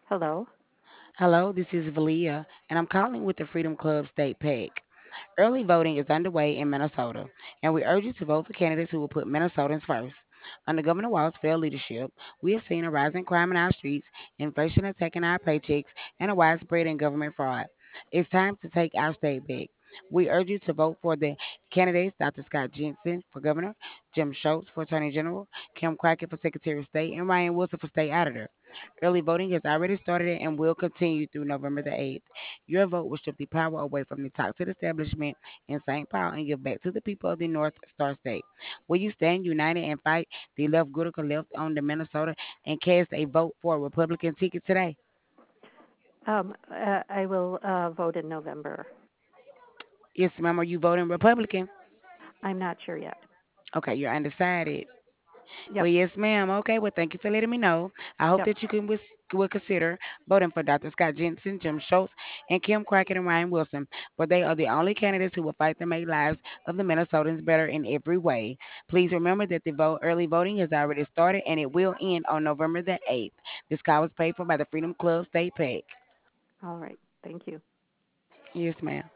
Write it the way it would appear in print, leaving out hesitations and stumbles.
Hello. Hello, this is Valia, and I'm calling with the Freedom Club State PAC. Early voting is underway in Minnesota, and we urge you to vote for candidates who will put Minnesotans first. Under Governor Walz's failed leadership, we have seen a rising crime in our streets, inflation attacking our paychecks, and a widespread in government fraud. It's time to take our state back. We urge you to vote for the candidates Dr. Scott Jensen for governor, Jim Schultz for attorney general, Kim Crockett for secretary of state, and Ryan Wilson for state auditor. Early voting has already started and will continue through November the 8th. Your vote will strip the power away from the toxic establishment in St. Paul and give back to the people of the North Star State. Will you stand united and fight the left critical left on the Minnesota and cast a vote for a Republican ticket today? I will vote in November. Yes, ma'am. Are you voting Republican? I'm not sure yet. Okay, you're undecided. Well, Yep. yes, ma'am. Okay, well, thank you for letting me know. I hope Yep. that you will consider voting for Dr. Scott Jensen, Jim Schultz, and Kim Crockett and Ryan Wilson, for they are the only candidates who will fight to make lives of the Minnesotans better in every way. Please remember that the early voting has already started and it will end on November the 8th. This call was paid for by the Freedom Club State PAC. All right. Thank you. Yes, ma'am.